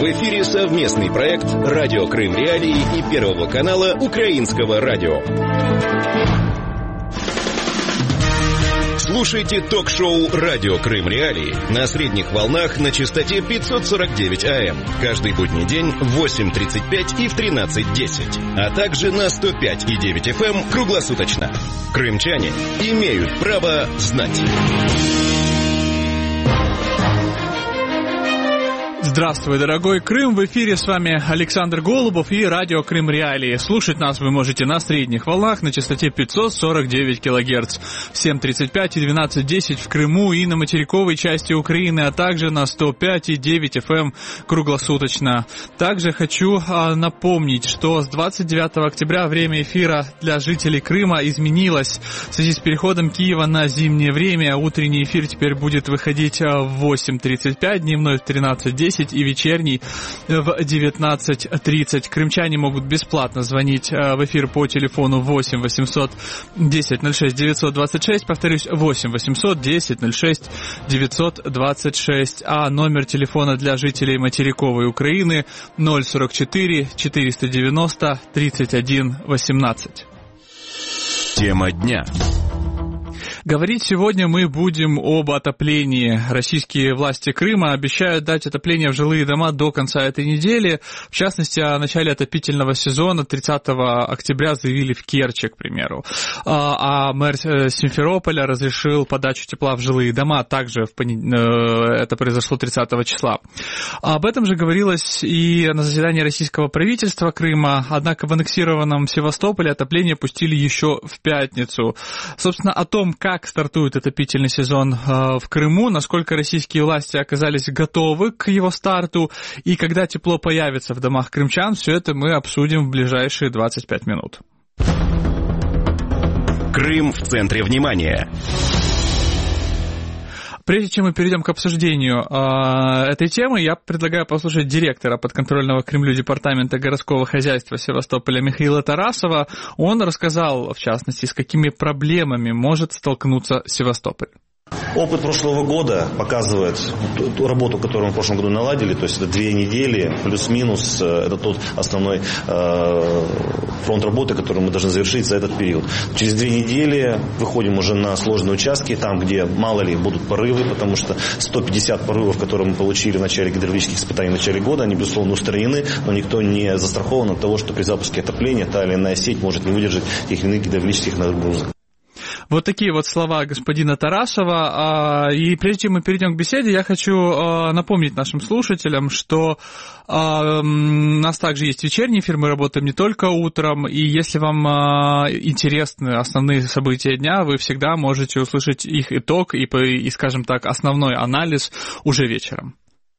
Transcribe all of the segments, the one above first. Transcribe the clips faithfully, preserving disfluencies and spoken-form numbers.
В эфире совместный проект «Радио Крым Реалии» и Первого канала Украинского радио. Слушайте ток-шоу «Радио Крым Реалии» на средних волнах на частоте пятьсот сорок девять АМ каждый будний день в восемь тридцать пять и в тринадцать десять, а также на сто пять и девять эф эм круглосуточно. Крымчане имеют право знать. Здравствуй, дорогой Крым! В эфире с вами Александр Голубов и радио Крым Реалии. Слушать нас вы можете на средних волнах на частоте пятьсот сорок девять килогерц в семь тридцать пять и двенадцать десять в Крыму и на материковой части Украины, а также на сто пять и девять эф эм круглосуточно. Также хочу а, напомнить, что с двадцать девятого октября время эфира для жителей Крыма изменилось в связи с переходом Киева на зимнее время. Утренний эфир теперь будет выходить в восемь тридцать пять, дневной в тринадцать десять и вечерний в девятнадцать тридцать. Крымчане могут бесплатно звонить в эфир по телефону восемь восемьсот десять ноль шесть девятьсот двадцать шесть, повторюсь, восемь восемьсот десять ноль шесть девятьсот двадцать шесть, а номер телефона для жителей материковой Украины ноль сорок четыре четыреста девяносто тридцать один восемнадцать. Тема дня. Говорить сегодня мы будем об отоплении. Российские власти Крыма обещают дать отопление в жилые дома до конца этой недели. В частности, о начале отопительного сезона тридцатого октября заявили в Керчи, к примеру. А мэр Симферополя разрешил подачу тепла в жилые дома. Также в понед... это произошло тридцатого числа. Об этом же говорилось и на заседании российского правительства Крыма. Однако в аннексированном Севастополе отопление пустили еще в пятницу. Собственно, о том, как Как стартует отопительный сезон э, в Крыму, насколько российские власти оказались готовы к его старту и когда тепло появится в домах крымчан, все это мы обсудим в ближайшие двадцать пять минут. Крым в центре внимания. Прежде чем мы перейдем к обсуждению э, этой темы, я предлагаю послушать директора подконтрольного Кремлю департамента городского хозяйства Севастополя Михаила Тарасова. Он рассказал, в частности, с какими проблемами может столкнуться Севастополь. Опыт прошлого года показывает ту работу, которую мы в прошлом году наладили, то есть это две недели, плюс-минус, это тот основной э, фронт работы, который мы должны завершить за этот период. Через две недели выходим уже на сложные участки, там, где мало ли будут порывы, потому что сто пятьдесят порывов, которые мы получили в начале гидравлических испытаний в начале года, они, безусловно, устранены, но никто не застрахован от того, что при запуске отопления та или иная сеть может не выдержать тех или иных гидравлических нагрузок. Вот такие вот слова господина Тарасова. И прежде чем мы перейдем к беседе, я хочу напомнить нашим слушателям, что у нас также есть вечерний эфир, мы работаем не только утром, и если вам интересны основные события дня, вы всегда можете услышать их итог и, и скажем так, основной анализ уже вечером.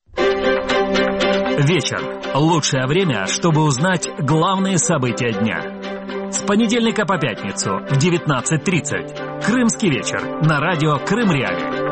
Вечер. Лучшее время, чтобы узнать главные события дня. С понедельника по пятницу в девятнадцать тридцать. Крымский вечер на радио Крым Реалии.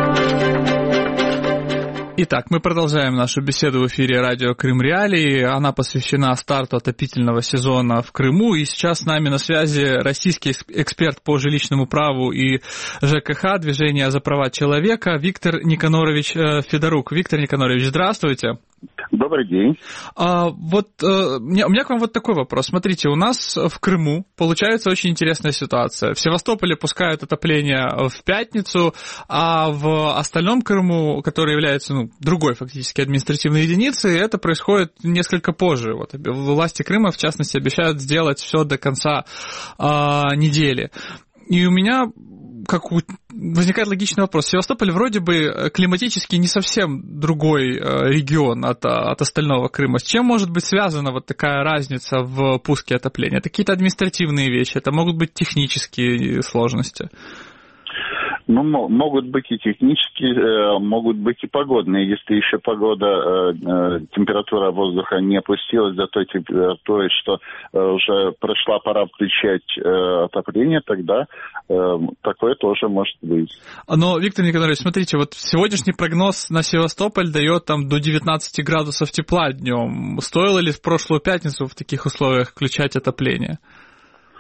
Итак, мы продолжаем нашу беседу в эфире радио Крым Реалии. Она посвящена старту отопительного сезона в Крыму. И сейчас с нами на связи российский эксперт по жилищному праву и ЖКХ, движение за права человека, Виктор Никонорович Федорук. Виктор Никонорович, здравствуйте. Добрый день. А, вот а, у меня к вам вот такой вопрос. Смотрите, у нас в Крыму получается очень интересная ситуация. В Севастополе пускают отопление в пятницу, а в остальном Крыму, который является ну, другой фактически административной единицей, это происходит несколько позже. Вот, власти Крыма, в частности, обещают сделать все до конца а, недели. И у меня как возникает логичный вопрос. Севастополь вроде бы климатически не совсем другой регион от, от остального Крыма. С чем может быть связана вот такая разница в пуске отопления? Это какие-то административные вещи, это могут быть технические сложности. Ну, могут быть и технические, могут быть и погодные. Если еще погода, температура воздуха не опустилась до той температуры, что уже прошла пора включать отопление, тогда такое тоже может быть. Но, Виктор Николаевич, смотрите, вот сегодняшний прогноз на Севастополь дает там до девятнадцати градусов тепла днем. Стоило ли в прошлую пятницу в таких условиях включать отопление?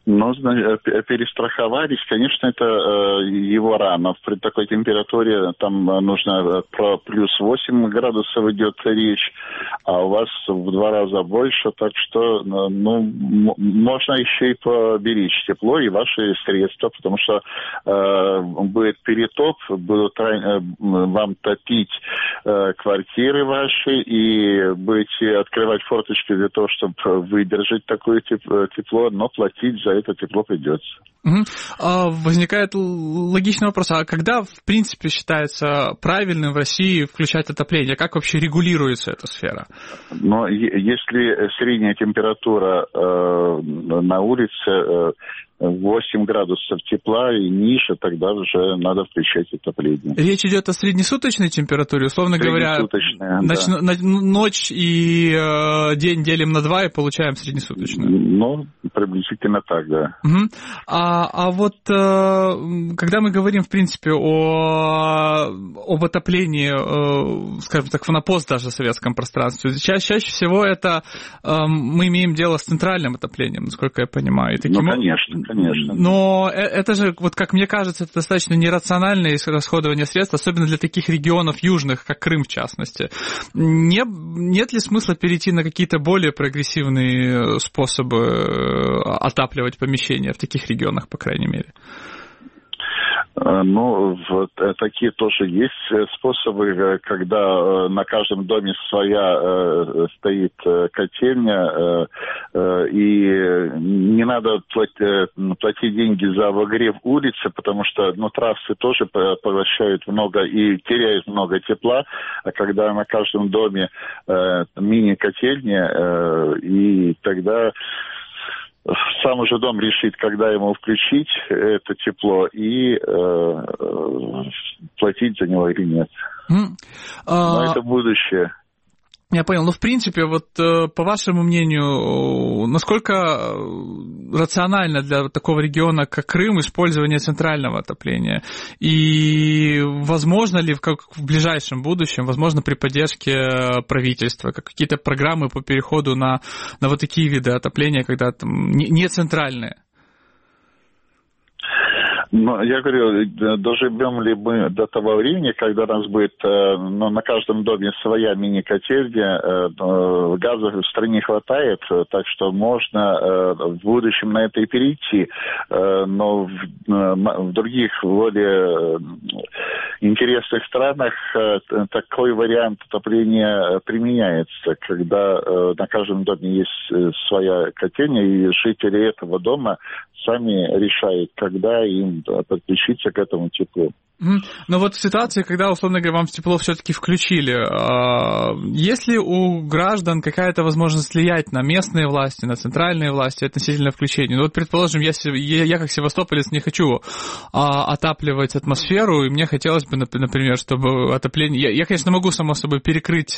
Ну, перестраховались, конечно, это его рано. При такой температуре там нужно про плюс восемь градусов идет речь, а у вас в два раза больше, так что, ну, можно еще и поберечь тепло и ваши средства, потому что э, будет перетоп, будут э, вам топить э, квартиры ваши, и будете открывать форточки для того, чтобы выдержать такое тепло, но платить за это тепло придется. Угу. А возникает логичный вопрос, а когда, в принципе, считается правильным в России включать отопление? Как вообще регулируется эта сфера? Но если средняя температура э, на улице э, восемь градусов тепла и ниже, тогда уже надо включать отопление. Речь идет о среднесуточной температуре, условно говоря, ноч, да. ночь и э, день делим на два и получаем среднесуточную. Ну, приблизительно так, да. Угу. А, а вот э, когда мы говорим, в принципе, о, об отоплении, э, скажем так, на пост даже в советском пространстве, чаще, чаще всего это э, мы имеем дело с центральным отоплением, насколько я понимаю. И таким... Ну, конечно. Конечно. Но это же, вот как мне кажется, это достаточно нерациональное расходование средств, особенно для таких регионов южных, как Крым в частности. Не, нет ли смысла перейти на какие-то более прогрессивные способы отапливать помещения в таких регионах, по крайней мере? Ну, вот такие тоже есть способы, когда на каждом доме своя стоит котельня, и не надо платить, платить деньги за обогрев улицы, потому что, ну, трассы тоже поглощают много и теряют много тепла, а когда на каждом доме мини-котельня, и тогда сам уже дом решит, когда ему включить это тепло и э, платить за него или нет. Mm. Но uh... это будущее. Я понял. Ну, в принципе, вот по вашему мнению, насколько рационально для такого региона, как Крым, использование центрального отопления? И возможно ли в, как в ближайшем будущем, возможно, при поддержке правительства, как какие-то программы по переходу на, на вот такие виды отопления, когда там не, не центральные? Ну, я говорю, доживем ли мы до того времени, когда у нас будет, ну, на каждом доме своя мини-котельня, газа в стране хватает, так что можно в будущем на это и перейти, но в других более интересных странах такой вариант отопления применяется, когда на каждом доме есть своя котельня, и жители этого дома сами решают, когда им подключиться к этому теплу. Mm-hmm. Но вот в ситуации, когда, условно говоря, вам тепло все-таки включили, есть ли у граждан какая-то возможность влиять на местные власти, на центральные власти относительно включения? Ну вот, предположим, я, я как севастополец не хочу а, отапливать атмосферу, и мне хотелось бы, например, чтобы отопление... Я, я конечно, могу, само собой, перекрыть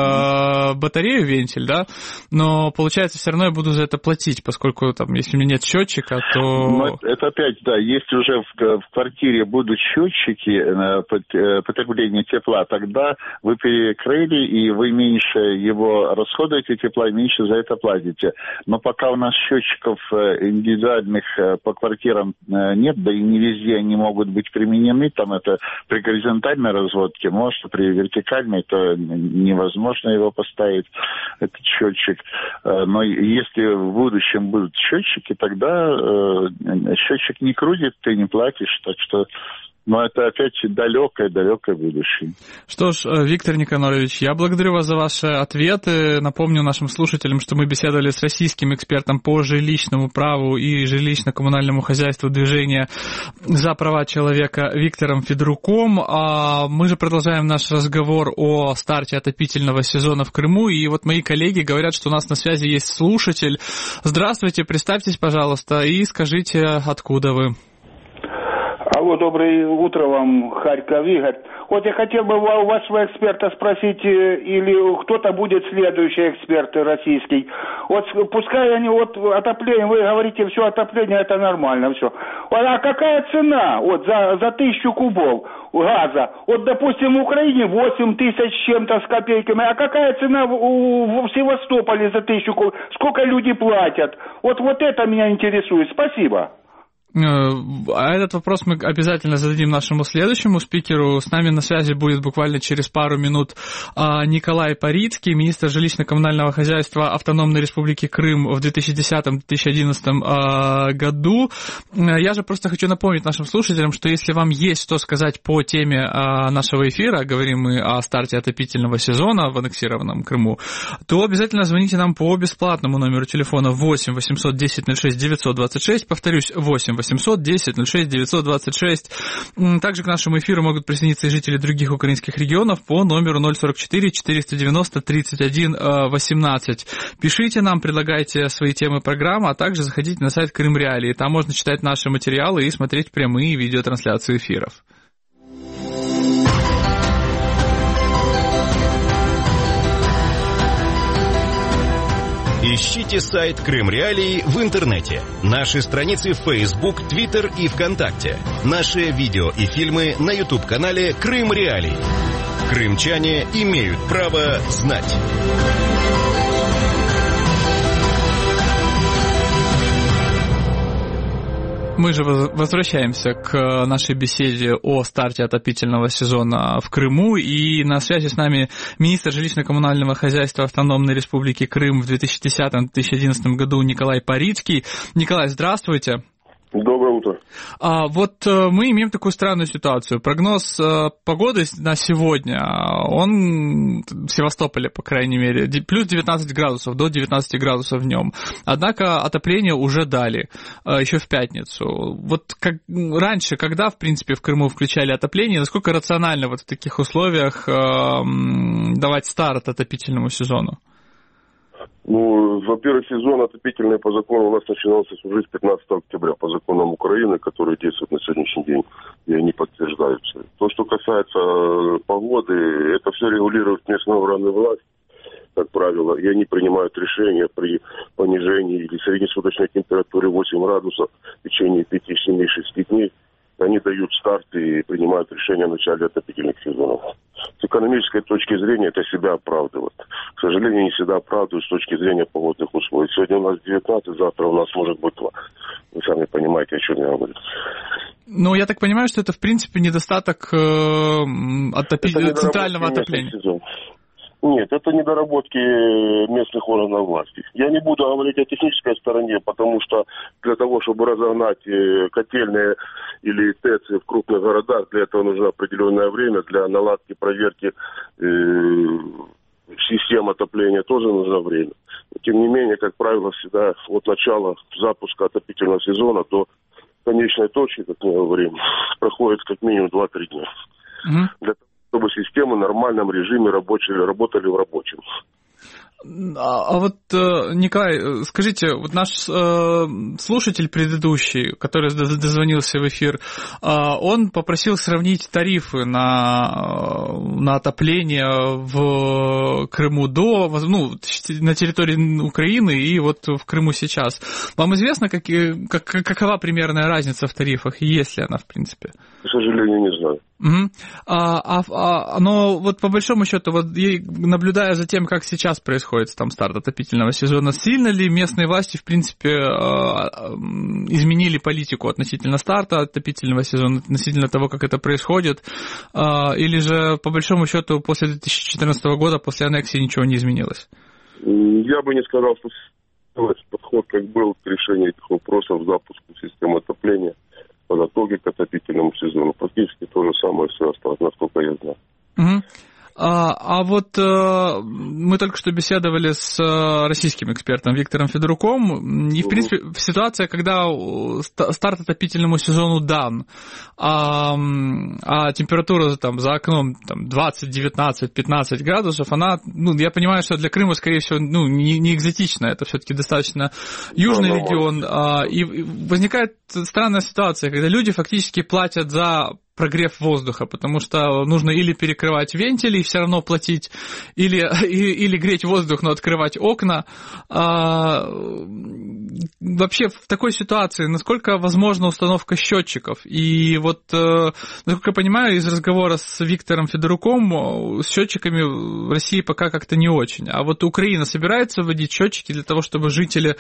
э, батарею, вентиль, да, но, получается, все равно я буду за это платить, поскольку, там, если у меня нет счетчика, то... Ну, это, это опять, да, если уже в, в квартире будут счетчики, потребление тепла, тогда вы перекрыли, и вы меньше его расходуете тепла, и меньше за это платите. Но пока у нас счетчиков индивидуальных по квартирам нет, да и не везде они могут быть применены, там это при горизонтальной разводке, может, при вертикальной, то невозможно его поставить, этот счетчик. Но если в будущем будут счетчики, тогда счетчик не крутит, ты не платишь, так что... Но это опять далекое-далекое будущее. Что ж, Виктор Никонорович, я благодарю вас за ваши ответы. Напомню нашим слушателям, что мы беседовали с российским экспертом по жилищному праву и жилищно-коммунальному хозяйству движения за права человека Виктором Федоруком. А мы же продолжаем наш разговор о старте отопительного сезона в Крыму. И вот мои коллеги говорят, что у нас на связи есть слушатель. Здравствуйте, представьтесь, пожалуйста, и скажите, откуда вы. Алло, доброе утро вам, Харьков, Игорь. Вот я хотел бы у вашего эксперта спросить, или кто-то будет следующий эксперт российский. Вот пускай они вот отопление, вы говорите, все отопление это нормально, все. А какая цена вот за, за тысячу кубов газа? Вот, допустим, в Украине восемь тысяч с чем-то с копейками. А какая цена в, в, в Севастополе за тысячу кубов? Сколько люди платят? Вот, вот это меня интересует. Спасибо. А этот вопрос мы обязательно зададим нашему следующему спикеру. С нами на связи будет буквально через пару минут Николай Парицкий, министр жилищно-коммунального хозяйства Автономной Республики Крым в две тысячи десятом — две тысячи одиннадцатом году. Я же просто хочу напомнить нашим слушателям, что если вам есть что сказать по теме нашего эфира, говорим мы о старте отопительного сезона в аннексированном Крыму, то обязательно звоните нам по бесплатному номеру телефона восемь восемьсот десять ноль шесть девятьсот двадцать шесть, повторюсь, восемь восемьсот десять ноль шесть девятьсот двадцать шесть. Также к нашему эфиру могут присоединиться и жители других украинских регионов по номеру ноль сорок четыре четыреста девяносто тридцать один восемнадцать. Пишите нам, предлагайте свои темы программы, а также заходите на сайт Крым Реалии. Там можно читать наши материалы и смотреть прямые видеотрансляции эфиров. Ищите сайт Крым Реалии в интернете. Наши страницы в Facebook, Twitter и ВКонтакте. Наши видео и фильмы на YouTube-канале Крым Реалии. Крымчане имеют право знать. Мы же возвращаемся к нашей беседе о старте отопительного сезона в Крыму, и на связи с нами министр жилищно-коммунального хозяйства Автономной Республики Крым в две тысячи десятом — две тысячи одиннадцатом году Николай Парицкий. Николай, здравствуйте. Доброе утро. А, вот мы имеем такую странную ситуацию. Прогноз погоды на сегодня, он в Севастополе, по крайней мере, плюс девятнадцать градусов, до девятнадцати градусов днем. Однако отопление уже дали еще в пятницу. Вот как, раньше, когда, в принципе, в Крыму включали отопление, насколько рационально вот в таких условиях э, давать старт отопительному сезону? Ну, во-первых, сезон отопительный по закону у нас начинался служить с пятнадцатого октября по законам Украины, которые действуют на сегодняшний день, и они подтверждаются. То, что касается погоды, это все регулирует местная органы власти, как правило, и они принимают решения при понижении или среднесуточной температуре восемь градусов в течение пяти, семи, шести дней. Они дают старт и принимают решения о начале отопительных сезонов. С экономической точки зрения это себя оправдывает. К сожалению, не всегда оправдывают с точки зрения погодных условий. Сегодня у нас девятнадцать, завтра у нас может быть два. Вы сами понимаете, о чем я говорю. Ну, я так понимаю, что это, в принципе, недостаток э, отопи... центрального отопления. Нет, это недоработки местных органов власти. Я не буду говорить о технической стороне, потому что для того, чтобы разогнать котельные или ТЭЦы в крупных городах, для этого нужно определенное время, для наладки, проверки э, систем отопления тоже нужно время. Тем не менее, как правило, всегда от начала запуска отопительного сезона до конечной точки, как мы говорим, проходит как минимум два-три дня. Mm-hmm. Для того, чтобы системы в нормальном режиме рабочие, работали в рабочем. А, а вот, Николай, скажите, вот наш э, слушатель предыдущий, который дозвонился в эфир, э, он попросил сравнить тарифы на, на отопление в Крыму до, ну, на территории Украины и вот в Крыму сейчас. Вам известно, как, как, какова примерная разница в тарифах, и есть ли она, в принципе? К сожалению, не знаю. Угу. А, а, но вот по большому счету, вот наблюдая за тем, как сейчас происходит там старт отопительного сезона, сильно ли местные власти, в принципе, изменили политику относительно старта отопительного сезона, относительно того, как это происходит, или же по большому счету после две тысячи четырнадцатого года, после аннексии ничего не изменилось? Я бы не сказал, что подход как был к решению этих вопросов, запуску системы отопления, подготовки к отопительному сезону. Практически то же самое все осталось, насколько я знаю. Угу. А, а вот э, мы только что беседовали с э, российским экспертом Виктором Федоруком, и, в принципе, ситуация, когда старт отопительному сезону дан, а, а температура там, за окном там, двадцать, девятнадцать, пятнадцать градусов, она, ну, я понимаю, что для Крыма, скорее всего, ну, не, не экзотично, это все-таки достаточно южный да, регион, а, и возникает странная ситуация, когда люди фактически платят за прогрев воздуха, потому что нужно или перекрывать вентили и все равно платить, или, или, или греть воздух, но открывать окна. А, вообще в такой ситуации насколько возможна установка счетчиков? И вот, насколько я понимаю, из разговора с Виктором Федоруком, с счетчиками в России пока как-то не очень. А вот Украина собирается вводить счетчики для того, чтобы жители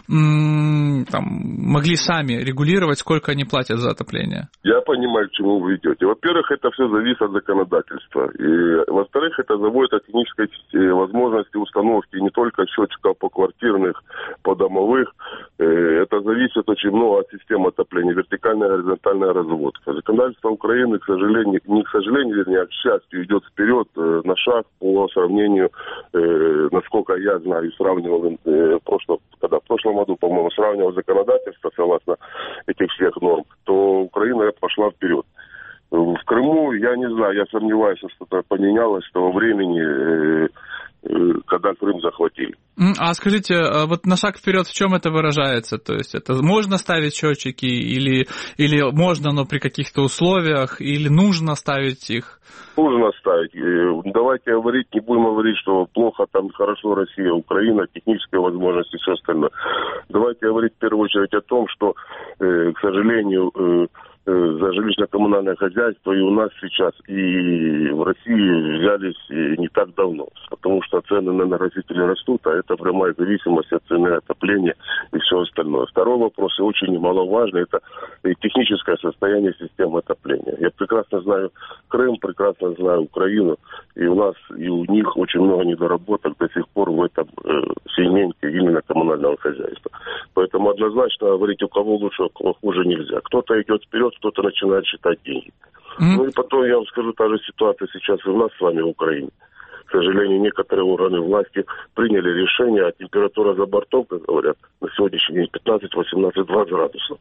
м- там, могли сами регулировать, сколько они платят за отопление? Я понимаю, к чему вы идете. Во-первых, это все зависит от законодательства. И, во-вторых, это заводит от технической возможности установки не только счетчиков поквартирных, подомовых. Это зависит очень много от системы отопления. Вертикальная и горизонтальная разводка. Законодательство Украины, к сожалению, не к сожалению, вернее, а к счастью, идет вперед на шаг по сравнению, насколько я знаю, сравнивал в прошлом, когда в прошлом году, по-моему, сравнивал законодательство согласно этих всех норм, то Украина пошла вперед. В Крыму, я не знаю, я сомневаюсь, что что-то поменялось с того времени, когда Крым захватили. А скажите, вот на шаг вперед в чем это выражается? То есть это можно ставить счетчики или, или можно, но при каких-то условиях, или нужно ставить их? Нужно ставить. Давайте говорить, не будем говорить, что плохо там, хорошо Россия, Украина, технические возможности и все остальное. Давайте говорить в первую очередь о том, что, к сожалению, за жилищно-коммунальное хозяйство и у нас сейчас, и в России взялись не так давно, потому что цены на энергоносители растут, а это прямая зависимость от цены отопления и все остальное. Второй вопрос, и очень немаловажный, это техническое состояние системы отопления. Я прекрасно знаю Крым, прекрасно знаю Украину, и у нас, и у них очень много недоработок до сих пор в этом э, сегменте именно коммунального хозяйства. Поэтому однозначно говорить, у кого лучше, у кого хуже нельзя. Кто-то идет вперед, кто-то начинает считать деньги. Mm-hmm. Ну и потом я вам скажу, та же ситуация сейчас и у нас с вами в Украине. К сожалению, некоторые органы власти приняли решение, а температура за бортом, как говорят, на сегодняшний день пятнадцать, восемнадцать, двадцать градусов.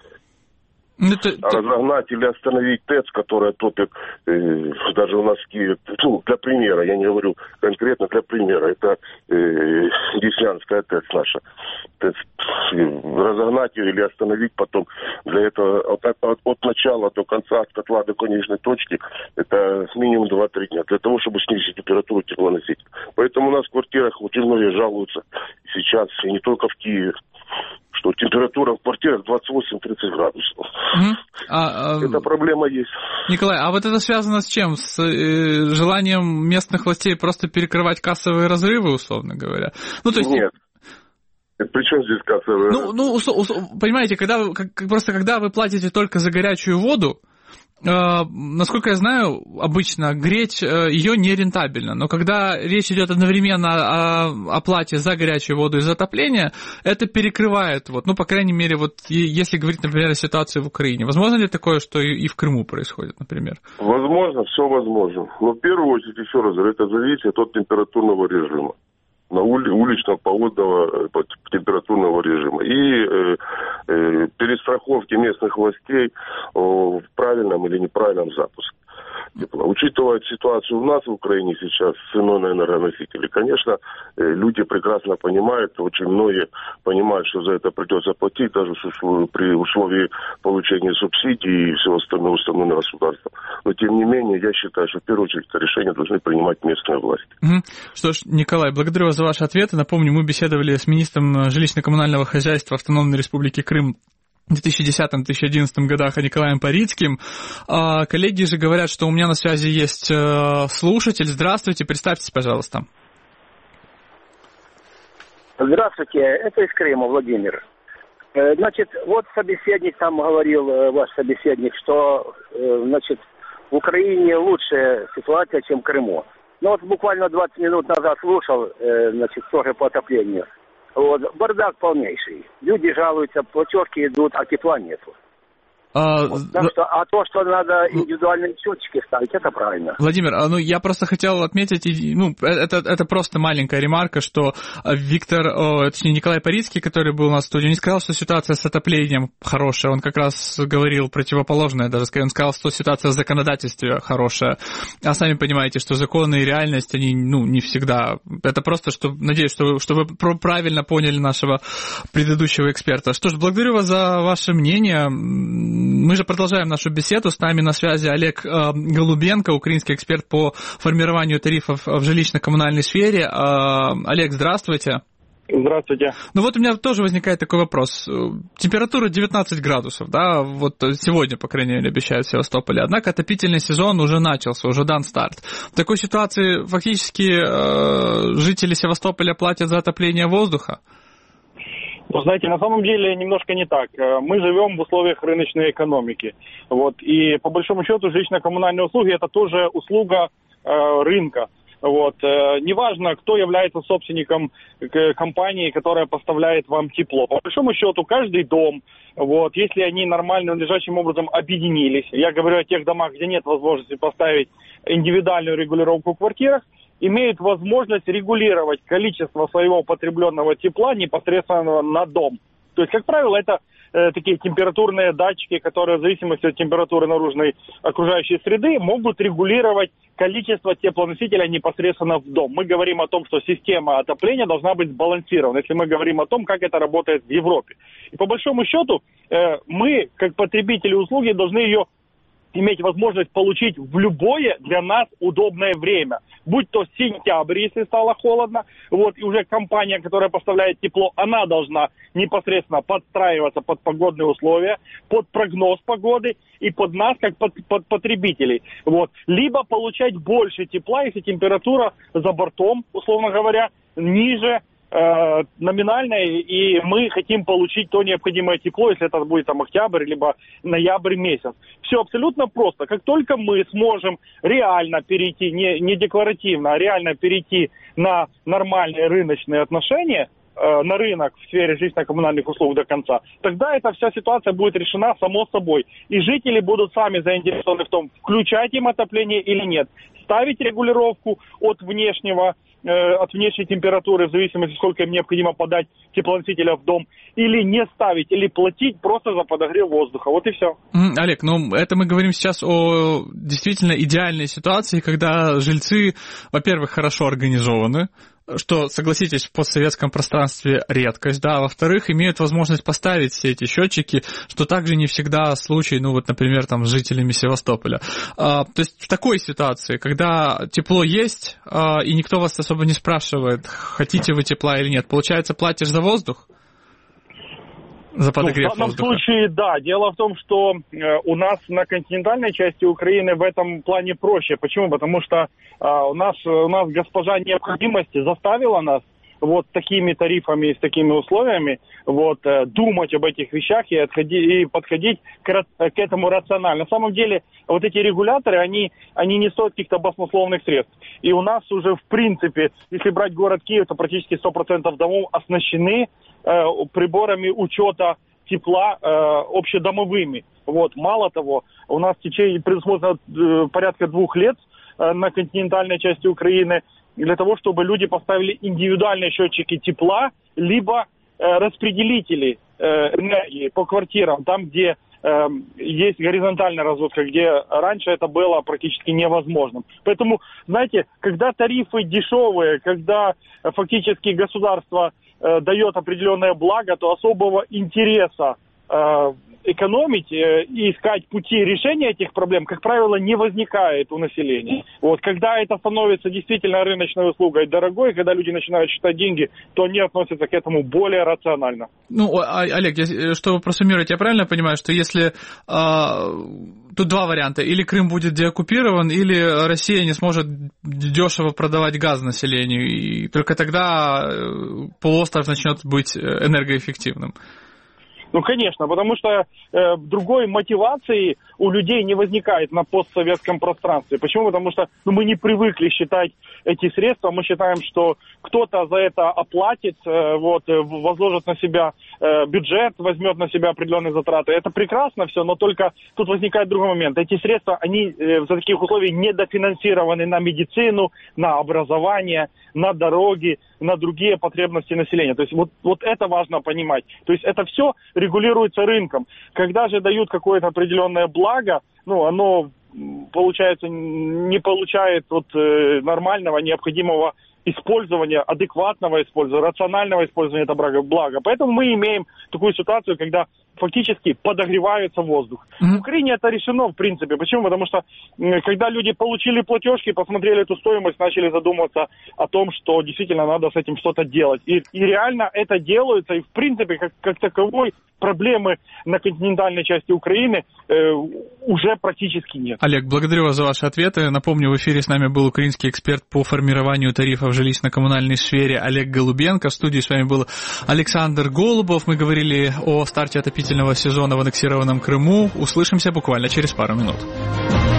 Это... А разогнать или остановить ТЭЦ, которая топит, э, даже у нас в Киеве, ну, для примера, я не говорю конкретно, для примера, это э, Деснянская ТЭЦ наша. ТЭЦ, э, разогнать ее или остановить потом, для этого от, от, от начала до конца, от котла до конечной точки, это минимум два-три дня, для того, чтобы снизить температуру теплоносителя. Поэтому у нас в квартирах очень многие жалуются сейчас, и не только в Киеве, что температура в квартирах двадцать восемь-тридцать градусов. Mm-hmm. А, а... Эта проблема есть. Николай, а вот это связано с чем? С э, желанием местных властей просто перекрывать кассовые разрывы, условно говоря? Ну, то есть... Нет. При чем здесь кассовые разрывы? Ну, ну усл- усл- понимаете, когда, как, просто когда вы платите только за горячую воду, Uh, насколько я знаю, обычно греть uh, ее нерентабельно, но когда речь идет одновременно о оплате за горячую воду и за отопление, это перекрывает, вот, ну, по крайней мере, вот, если говорить, например, о ситуации в Украине. Возможно ли такое, что и в Крыму происходит, например? Возможно, все возможно. Но в первую очередь, еще раз говорю, это зависит от температурного режима. На ули, уличного погодного температурного режима и э, э, перестраховки местных властей о, в правильном или неправильном запуске тепла. Учитывая ситуацию у нас в Украине сейчас с ценой на энергоносители, конечно, э, люди прекрасно понимают, очень многие понимают, что за это придется платить, даже при условии получения субсидий и всего остального установленного государства. Но, тем не менее, я считаю, что в первую очередь это решение должны принимать местные власти. Угу. Что ж, Николай, благодарю вас за ваши ответы. Напомню, мы беседовали с министром жилищно-коммунального хозяйства Автономной Республики Крым в две тысячи десятом — две тысячи одиннадцатом годах Николаем Парицким. А, коллеги же говорят, что у меня на связи есть слушатель. Здравствуйте, представьтесь, пожалуйста. Здравствуйте, это из Крыма, Владимир. Значит, вот собеседник там говорил, ваш собеседник, что, значит, в Украине лучшая ситуация, чем в Крыму. Ну вот буквально двадцать минут назад слушал, значит, тоже по отоплению. Вот, бардак полнейший. Люди жалуются, платежки идут, а тепла нету. А, вот, так что, а то, что надо индивидуальные счетчики ставить, это правильно. Владимир, ну я просто хотел отметить, ну это, это просто маленькая ремарка, что Виктор, о, точнее Николай Парицкий, который был у нас в студии, не сказал, что ситуация с отоплением хорошая, он как раз говорил противоположное, даже он сказал, что ситуация в законодательстве хорошая, а сами понимаете, что законы и реальность, они, ну, не всегда, это просто, что, надеюсь, что вы, что вы правильно поняли нашего предыдущего эксперта. Что ж, благодарю вас за ваше мнение. Мы же продолжаем нашу беседу. С нами на связи Олег Голубенко, украинский эксперт по формированию тарифов в жилищно-коммунальной сфере. Олег, здравствуйте. Здравствуйте. Ну вот у меня тоже возникает такой вопрос. Температура девятнадцать градусов, да, вот сегодня, по крайней мере, обещают в Севастополе. Однако отопительный сезон уже начался, уже дан старт. В такой ситуации фактически жители Севастополя платят за отопление воздуха? Вы знаете, на самом деле немножко не так. Мы живем в условиях рыночной экономики. Вот, и по большому счету жилищно-коммунальные услуги – это тоже услуга э, рынка. Вот. Неважно, кто является собственником компании, которая поставляет вам тепло. По большому счету, каждый дом, вот, если они нормально, надлежащим образом объединились, я говорю о тех домах, где нет возможности поставить индивидуальную регулировку в квартирах, имеют возможность регулировать количество своего потребленного тепла непосредственно на дом. То есть, как правило, это э, такие температурные датчики, которые в зависимости от температуры наружной окружающей среды могут регулировать количество теплоносителя непосредственно в дом. Мы говорим о том, что система отопления должна быть сбалансирована, если мы говорим о том, как это работает в Европе. И по большому счету э, мы, как потребители услуги, должны ее иметь возможность получить в любое для нас удобное время. Будь то сентябрь, если стало холодно, вот, и уже компания, которая поставляет тепло, она должна непосредственно подстраиваться под погодные условия, под прогноз погоды и под нас, как под, под потребителей. Вот. Либо получать больше тепла, если температура за бортом, условно говоря, ниже э, номинальной, и мы хотим получить то необходимое тепло, если это будет там октябрь, либо ноябрь месяц. Все абсолютно просто. Как только мы сможем реально перейти, не, не декларативно, а реально перейти на нормальные рыночные отношения, э, на рынок в сфере жилищно-коммунальных услуг до конца, тогда эта вся ситуация будет решена само собой. И жители будут сами заинтересованы в том, включать им отопление или нет. Ставить регулировку от внешнего от внешней температуры, в зависимости, сколько им необходимо подать теплоносителя в дом, или не ставить, или платить просто за подогрев воздуха. Вот и все. Олег, ну это мы говорим сейчас о действительно идеальной ситуации, когда жильцы, во-первых, хорошо организованы, что, согласитесь, в постсоветском пространстве редкость, да, а во-вторых, имеют возможность поставить все эти счетчики, что также не всегда случай, ну вот, например, там, с жителями Севастополя. А, то есть в такой ситуации, когда тепло есть, а, и никто вас особо не спрашивает, хотите вы тепла или нет, получается, платишь за воздух? За подогрев ну, в данном воздуха? случае, да. Дело в том, что э, у нас на континентальной части Украины в этом плане проще. Почему? Потому что э, у, нас, у нас госпожа необходимости заставила нас вот такими тарифами и с такими условиями вот, э, думать об этих вещах и, отходи, и подходить к, к этому рационально. На самом деле, вот эти регуляторы, они, они не стоят каких-то баснословных средств. И у нас уже, в принципе, если брать город Киев, то практически сто процентов домов оснащены э, приборами учета тепла э, общедомовыми. Вот. Мало того, у нас в течение предусмотрено э, порядка двух лет э, на континентальной части Украины для того, чтобы люди поставили индивидуальные счетчики тепла, либо э, распределители э, энергии по квартирам, там, где э, есть горизонтальная разводка, где раньше это было практически невозможным. Поэтому, знаете, когда тарифы дешевые, когда э, фактически государство э, дает определенное благо, то особого интереса э, экономить э, и искать пути решения этих проблем, как правило, не возникает у населения. Вот, когда это становится действительно рыночной услугой дорогой, когда люди начинают считать деньги, то они относятся к этому более рационально. Ну, Олег, чтобы просуммировать, я правильно понимаю, что если а, тут два варианта, или Крым будет деоккупирован, или Россия не сможет дешево продавать газ населению, и только тогда полуостров начнет быть энергоэффективным? Ну, конечно, потому что э, другой мотивации у людей не возникает на постсоветском пространстве. Почему? Потому что ну, мы не привыкли считать эти средства. Мы считаем, что кто-то за это оплатит, э, вот, возложит на себя э, бюджет возьмет на себя определенные затраты. Это прекрасно все, но только тут возникает другой момент. Эти средства, они э, за таких условий недофинансированы на медицину, на образование, на дороги, на другие потребности населения. То есть вот, вот это важно понимать. То есть это все регулируется рынком. Когда же дают какое-то определенное благо, ну, оно, получается, не получает вот, э, нормального, необходимого использования, адекватного использования, рационального использования этого блага. Поэтому мы имеем такую ситуацию, когда фактически подогревается воздух. Mm-hmm. В Украине это решено, в принципе. Почему? Потому что когда люди получили платежки, посмотрели эту стоимость, начали задумываться о том, что действительно надо с этим что-то делать. И, и реально это делается. И в принципе, как, как таковой, проблемы на континентальной части Украины э, уже практически нет. Олег, благодарю вас за ваши ответы. Напомню, в эфире с нами был украинский эксперт по формированию тарифов в жилищно-коммунальной сфере Олег Голубенко. В студии с вами был Александр Голубов. Мы говорили о старте отопительного сезона в аннексированном Крыму. Услышимся буквально через пару минут.